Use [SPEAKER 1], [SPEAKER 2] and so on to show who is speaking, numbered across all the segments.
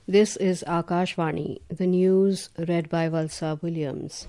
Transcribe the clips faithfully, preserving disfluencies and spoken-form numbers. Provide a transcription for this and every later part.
[SPEAKER 1] This is Akashvani, the news read by Valsa Williams.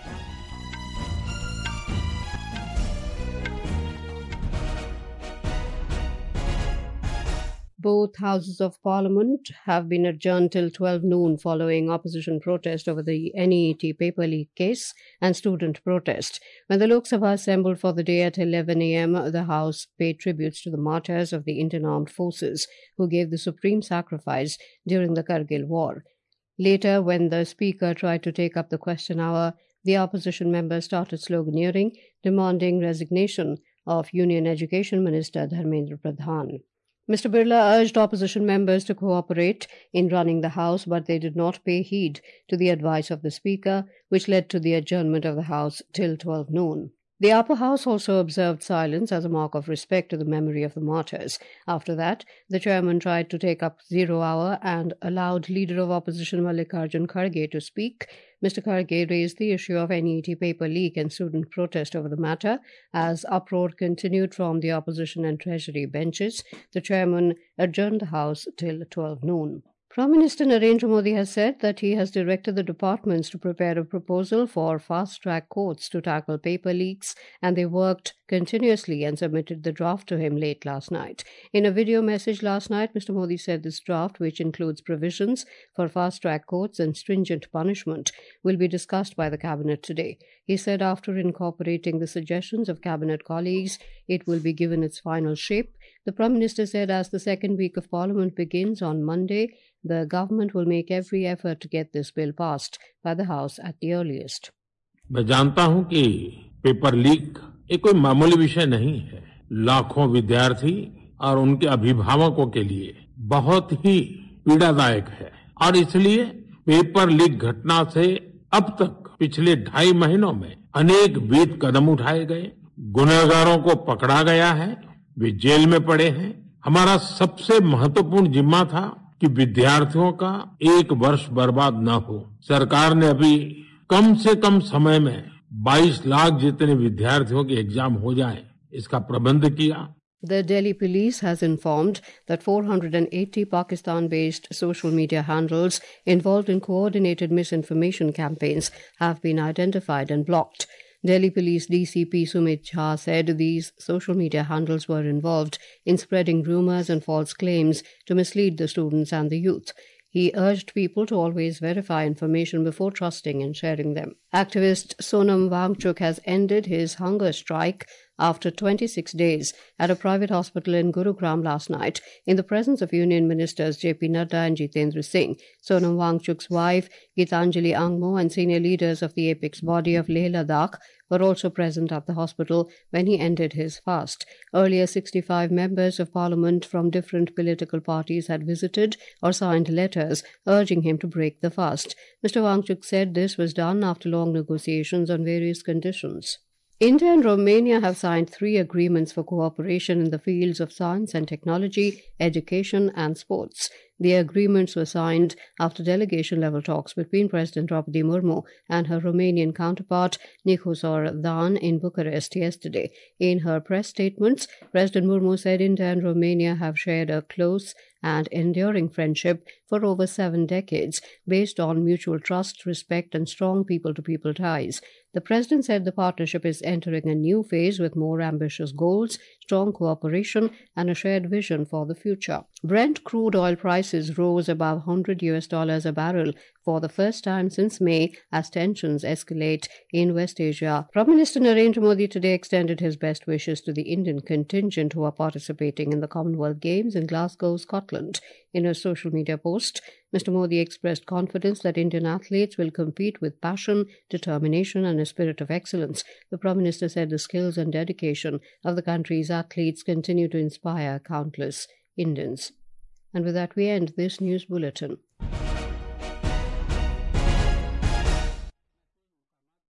[SPEAKER 1] Both houses of parliament have been adjourned till twelve noon following opposition protest over the N E E T paper leak case and student protest. When the Lok Sabha assembled for the day at eleven a m, the House paid tributes to the martyrs of the Indian Armed Forces who gave the supreme sacrifice during the Kargil War. Later, when the Speaker tried to take up the question hour, the opposition members started sloganeering, demanding resignation of Union Education Minister Dharmendra Pradhan. Mister Birla urged opposition members to cooperate in running the House, but they did not pay heed to the advice of the Speaker, which led to the adjournment of the House till twelve noon. The upper house also observed silence as a mark of respect to the memory of the martyrs. After that, the chairman tried to take up zero hour and allowed Leader of Opposition Mallikarjun Kharge to speak. Mister Kharge raised the issue of N E E T paper leak and student protest over the matter. As uproar continued from the opposition and treasury benches, the chairman adjourned the House till twelve noon. Prime Minister Narendra Modi has said that he has directed the departments to prepare a proposal for fast-track courts to tackle paper leaks, and they worked continuously and submitted the draft to him late last night. In a video message last night, Mister Modi said this draft, which includes provisions for fast-track courts and stringent punishment, will be discussed by the Cabinet today. He said after incorporating the suggestions of Cabinet colleagues, it will be given its final shape. The Prime Minister said as the second week of Parliament begins on Monday, the government will make every effort to get this bill passed by the House at the earliest.
[SPEAKER 2] मैं जानता हूं कि paper leak ये कोई मामूली विषय नहीं है। लाखों विद्यार्थी और उनके अभिभावकों के लिए बहुत ही पीड़ादायक है और इसलिए पेपर लीक घटना से अब तक पिछले ढाई महीनों में अनेक विध कदम उठाए गए, गुनहगारों को पकड़ा गया है, वे जेल में पड़े हैं। हमारा सबसे महत्वपूर्ण जिम्मा था कि विद्यार्थियों का एक वर्ष बर्बाद न हो। सरकार ने अभी कम से कम समय में बाईस लाख जितने विद्यार्थियों के एग्जाम हो जाए, इसका प्रबंध किया।
[SPEAKER 1] The Delhi police has informed that four hundred eighty Pakistan-based social media handles involved in coordinated misinformation campaigns have been identified and blocked. Delhi Police D C P Sumit Jha said these social media handles were involved in spreading rumours and false claims to mislead the students and the youth. He urged people to always verify information before trusting and sharing them. Activist Sonam Wangchuk has ended his hunger strike after twenty-six days at a private hospital in Gurugram last night in the presence of Union Ministers J P Nadda and Jitendra Singh. Sonam Wangchuk's wife, Gitanjali Angmo, and senior leaders of the apex body of Leh Ladakh were also present at the hospital when he ended his fast. Earlier, sixty-five members of parliament from different political parties had visited or signed letters urging him to break the fast. Mister Wangchuk said this was done after long negotiations on various conditions. India and Romania have signed three agreements for cooperation in the fields of science and technology, education and sports. The agreements were signed after delegation-level talks between President Draupadi Murmu and her Romanian counterpart Nicosor Dan in Bucharest yesterday. In her press statements, President Murmu said India and Romania have shared a close and enduring friendship for over seven decades, based on mutual trust, respect, and strong people-to-people ties. The President said the partnership is entering a new phase with more ambitious goals, strong cooperation, and a shared vision for the future. Brent crude oil prices rose above one hundred U S dollars a barrel for the first time since May as tensions escalate in West Asia. Prime Minister Narendra Modi today extended his best wishes to the Indian contingent who are participating in the Commonwealth Games in Glasgow, Scotland. In a social media post, Mister Modi expressed confidence that Indian athletes will compete with passion, determination and a spirit of excellence. The Prime Minister said the skills and dedication of the country's athletes continue to inspire countless Indians. And with that we end this news bulletin.